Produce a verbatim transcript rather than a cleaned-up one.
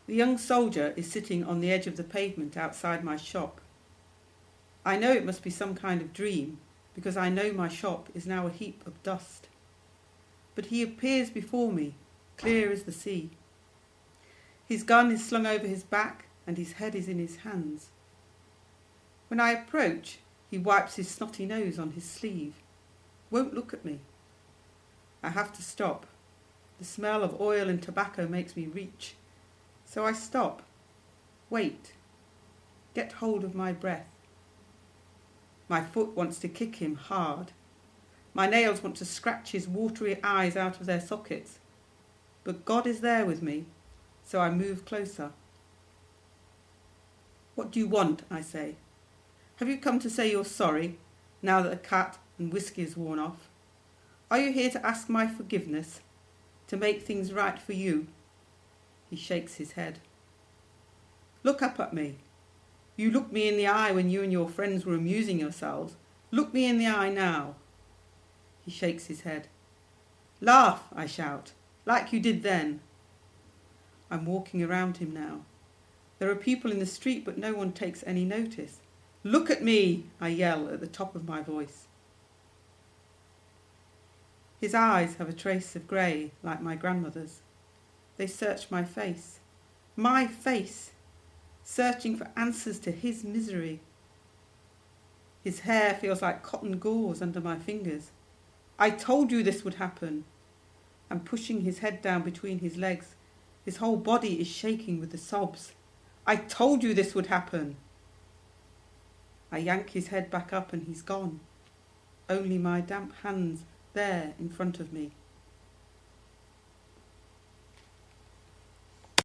The young soldier is sitting on the edge of the pavement outside my shop. I know it must be some kind of dream, because I know my shop is now a heap of dust. But he appears before me, clear as the sea. His gun is slung over his back and his head is in his hands. When I approach, he wipes his snotty nose on his sleeve, won't look at me. I have to stop. The smell of oil and tobacco makes me reach. So I stop, wait, get hold of my breath. My foot wants to kick him hard. My nails want to scratch his watery eyes out of their sockets. But God is there with me, so I move closer. What do you want? I say. Have you come to say you're sorry, now that the cat and whiskey is worn off? Are you here to ask my forgiveness, to make things right for you? He shakes his head. Look up at me. You looked me in the eye when you and your friends were amusing yourselves. Look me in the eye now. He shakes his head. Laugh, I shout, like you did then. I'm walking around him now. There are people in the street, but no one takes any notice. Look at me, I yell at the top of my voice. His eyes have a trace of grey, like my grandmother's. They search my face. My face! Searching for answers to his misery. His hair feels like cotton gauze under my fingers. I told you this would happen. I'm pushing his head down between his legs. His whole body is shaking with the sobs. I told you this would happen. I yank his head back up and he's gone. Only my damp hands there in front of me.